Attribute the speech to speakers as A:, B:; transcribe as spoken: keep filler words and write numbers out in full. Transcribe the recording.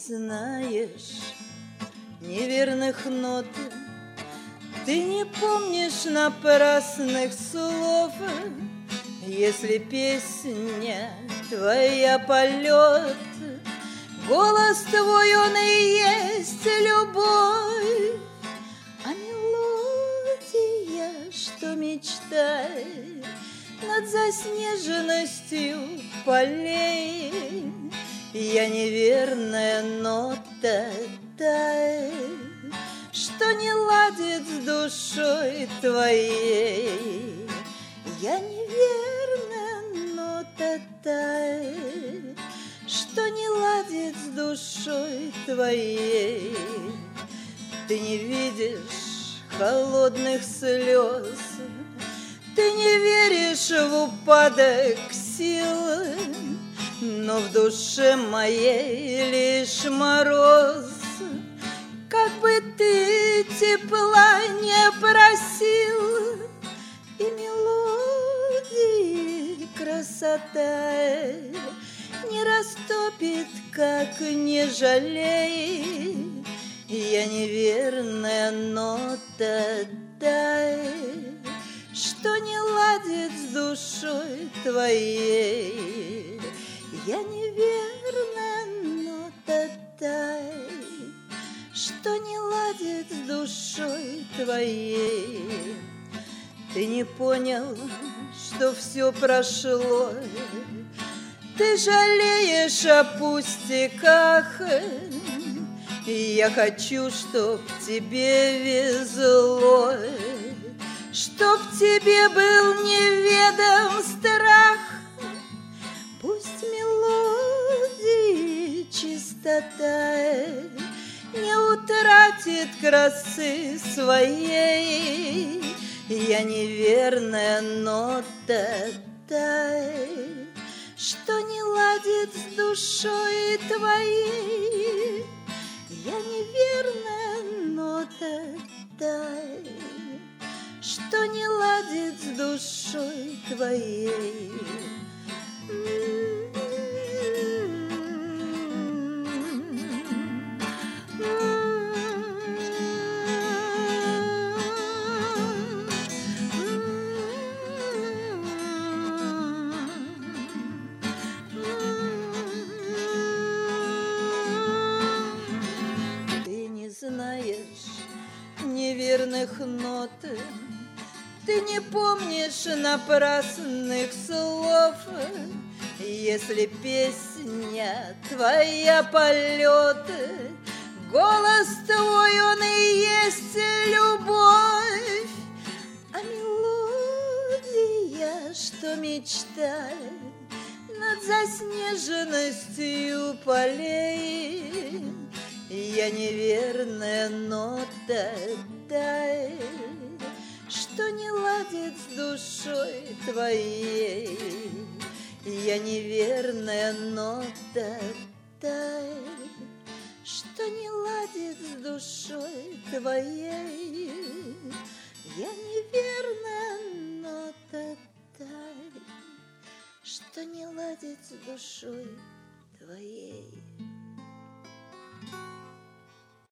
A: знаешь неверных нот, ты не помнишь напрасных слов. Если песня твоя полет, голос твой он и есть любовь, а мелодия, что мечтает над заснеженностью полей. Я неверная нота та, что не ладит с душой твоей. Я неверная нота та, что не ладит с душой твоей. Ты не видишь холодных слез, ты не веришь в упадок сил, но в душе моей лишь мороз. Как бы ты тепла не просил, и мелодии красота не растопит, как не жалей. Я неверная нота та, что не ладит с душой твоей. Я неверная нота та, что не ладит с душой твоей. Ты не понял, что все прошло, ты жалеешь о пустяках. Я хочу, чтоб тебе везло, чтоб тебе был неведом страх. Пусть мелодии чистота не утратит красы своей. Я неверная нота та, что не ладит с душой твоей. Я неверная нота та, что не ладит с душой твоей. Знаешь неверных нот, ты не помнишь напрасных слов. Если песня твоя полет, голос твой он и есть любовь, а мелодия, что мечтает над заснеженностью полей. Я неверная нота та, что не ладит с душой твоей. Я неверная нота та, что не ладит с душой твоей. Я неверная нота та, что не ладит с душой твоей.